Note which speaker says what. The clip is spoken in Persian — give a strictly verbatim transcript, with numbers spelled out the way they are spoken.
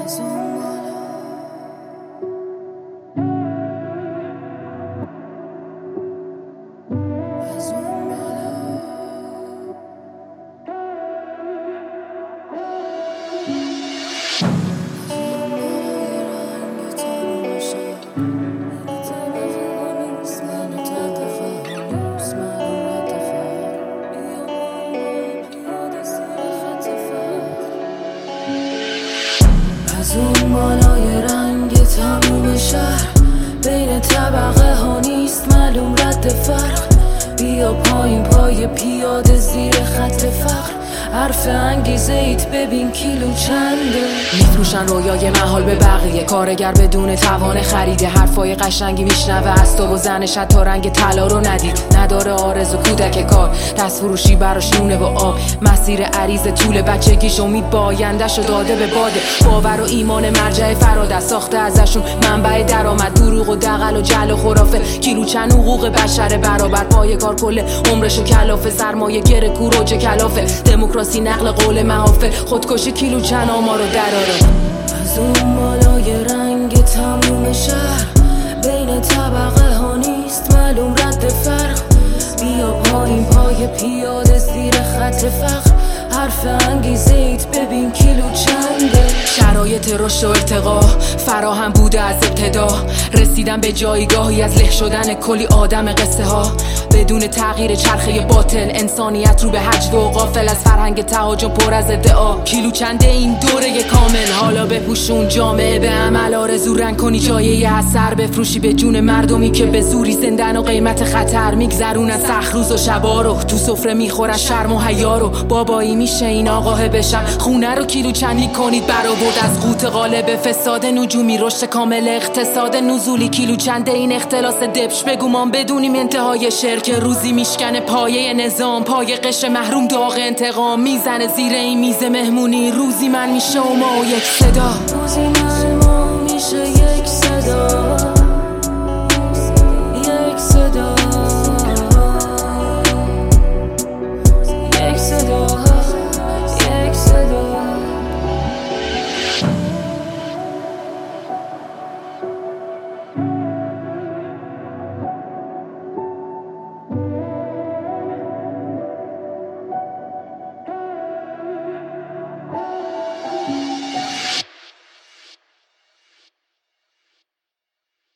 Speaker 1: از اون بالای رنگ تموم شهر بین طبقه ها نیست معلوم رد فرق. بیا پایین پای پیاده زیر خط فقر، حرف انگیزه ایت ببین کیلو چنده.
Speaker 2: میفروشن رویای محال به بقیه، کارگر بدون توان خریده. حرفای قشنگی میشنوه از تو و زنش حتی رنگ طلا رو ندید. نداره آرزو کودک کار، دست فروشی براش نونه و آب. مسیر عریض طول بچگیش امید با آینده‌شو داده به باده. باور و ایمان مرجع فراده ساخته ازشون منبع درآمد. دروغ و دغل و جل و خرافه، کیلوچن حقوق بشر برابر. پای کار کل عمرشو کلافه، سرمایه گره کوروج کلافه. دموکراسی نقل قول محافه، خودکشی کیلوچن آمار رو دراره.
Speaker 1: از اون بالای رنگ تموم شهر بین طبقه ها نیست معلوم رد فرق. بیا پایین پای پیاده زیر خط فقر، حرف انگیزه ایت ببین کیلو چنده.
Speaker 2: شرایط رشد و ارتقا فراهم بوده از ابتدا، رسیدن به جایگاهی از له شدن کلی آدم قصه ها. بدون تغییر چرخه باطل انسانیت رو به هجد و غافل از فرهنگ تهاجم پر از ادعا. کیلو چنده این دوره کامل، حالا بپوشون جامعه به عمل. آرزو رنگ کنی جایه اثر، بفروشی به جون مردمی که به زوری زندن و قیمت خطر. میگذرونن سخت روز و شبا رو، تو سفره میخورن شرم و حیا رو. بابایی میشه این آقاه بشن، خونه رو کیلو چندی کنید برآورد از قوت غالب فساد نجومی. رشد کامل اقتصاد نزولی، کیلو چنده این اختلاس دبش. بگومان بدونیم انتهای شعر که روزی میشکنه پایه نظام. پای قش محروم داغ انتقام میزنه زیر این میز مهمونی. روزی من میشه و ما یک صدا،
Speaker 1: روزی من ما میشه یک صدا، یک صدا.